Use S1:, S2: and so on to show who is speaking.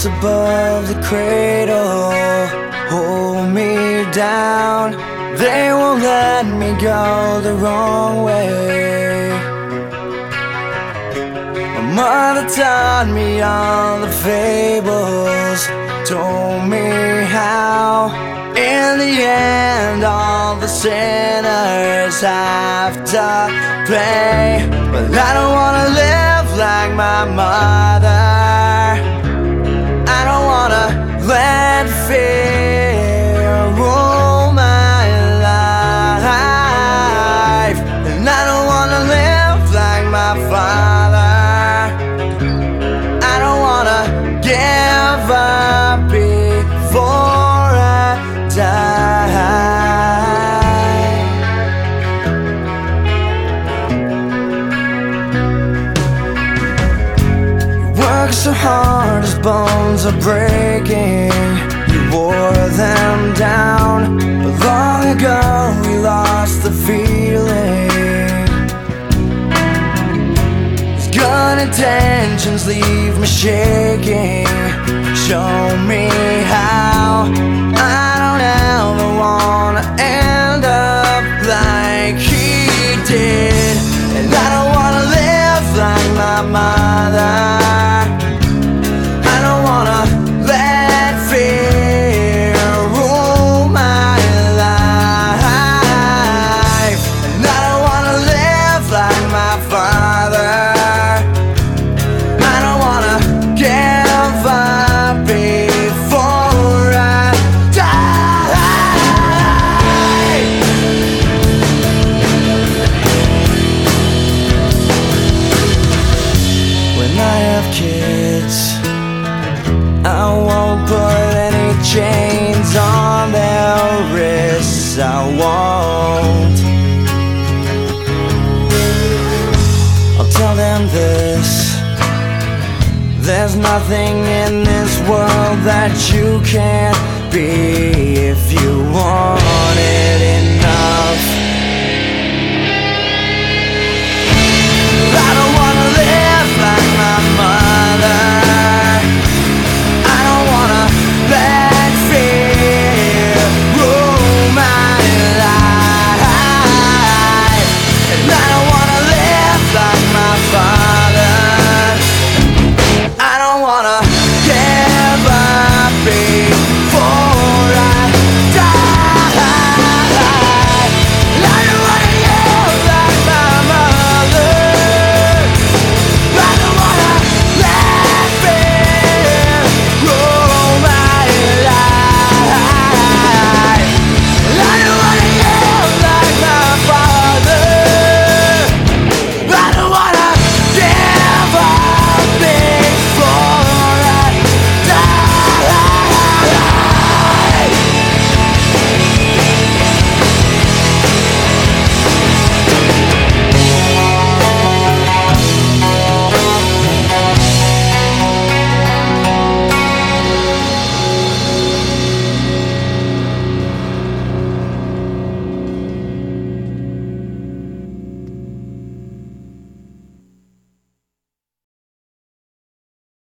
S1: voice above the cradle hold me down. They won't let me go the wrong way. My mother taught me all the fables, told me how in the end all the sinners have to pay. But I don't wanna live like my mother. I don't wanna let fear rule my life, and I don't wanna live like my father. I don't wanna give up before I die. You work so hard, his bones are breaking. You wore them down, but long ago we lost the feeling. His good intentions leave me shaking. Show me how. I don't ever wanna end up like he did, and I don't wanna live like my mother. I don't wanna let fear rule my life, and I don't wanna live like my father. I don't wanna give up before I die. When I have kids, I won't put any chains on their wrists. I won't. I'll tell them this: there's nothing in this world that you can't be if you want.